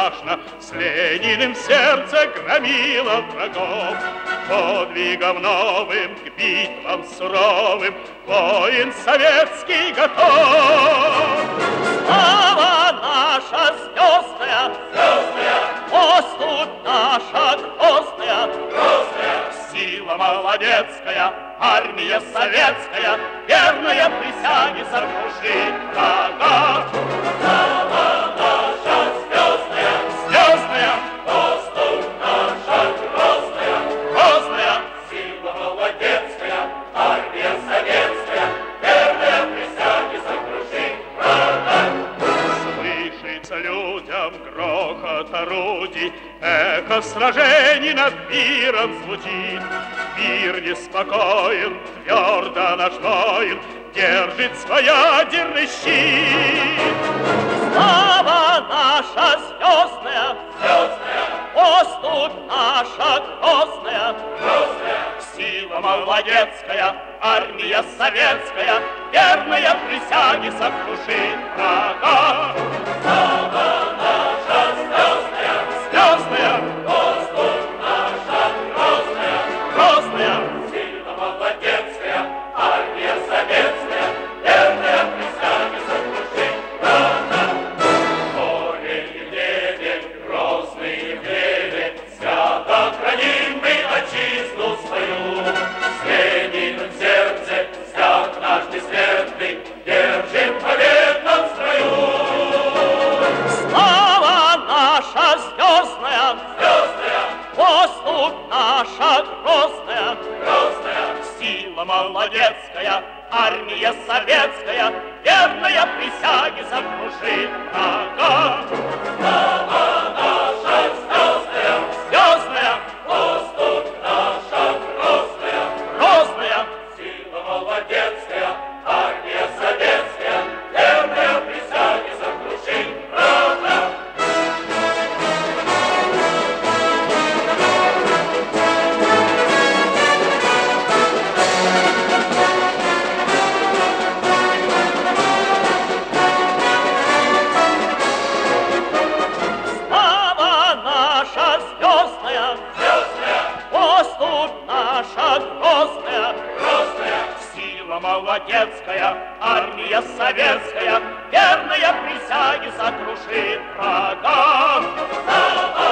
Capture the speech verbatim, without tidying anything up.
страшно, с Лениным в сердце громила врагов. Подвигом новым, к битвам суровым, воин советский готов. Слава наша звездная, звездная, поступь наша грозная, грозная, сила молодецкая, армия советская, верная присяге сокрушит врага. слава наша звездная, Звездная, поступь наша грозная, грозная, сила молодецкая, армия советская, верная присяге сокрушит врага. слышится людям грохот орудий, эхо сражений над миром звучит. Мир неспокоен, твердо наш воин держит свой ядерный щит. слава наша звездная, Звездная, поступь наша грозная, грозная, Сила молодецкая, армия советская, верная присяге сокрушит врага. слава наша звездная, Звездная, поступь наша грозная, грозная, сила молодецкая, армия советская, верная присяге сокрушит врага. Горе и в небе, грозные в небе, свято храним мы отчизну свою. С Лениным в сердце, свят наш бессмертный, держим в победном строю. слава наша звездная, Звездная, поступь наша грозная, грозная, сила молодецкая, армия советская, верная присяге сокрушит врага. слава наша звездная, Звездная, поступь наша грозная, грозная, сила молодецкая, армия советская, верная присяге сокрушит врага. слава наша звездная, Звездная, поступь наша грозная, грозная, сила молодецкая, армия советская, верная присяге сокрушит врага. слава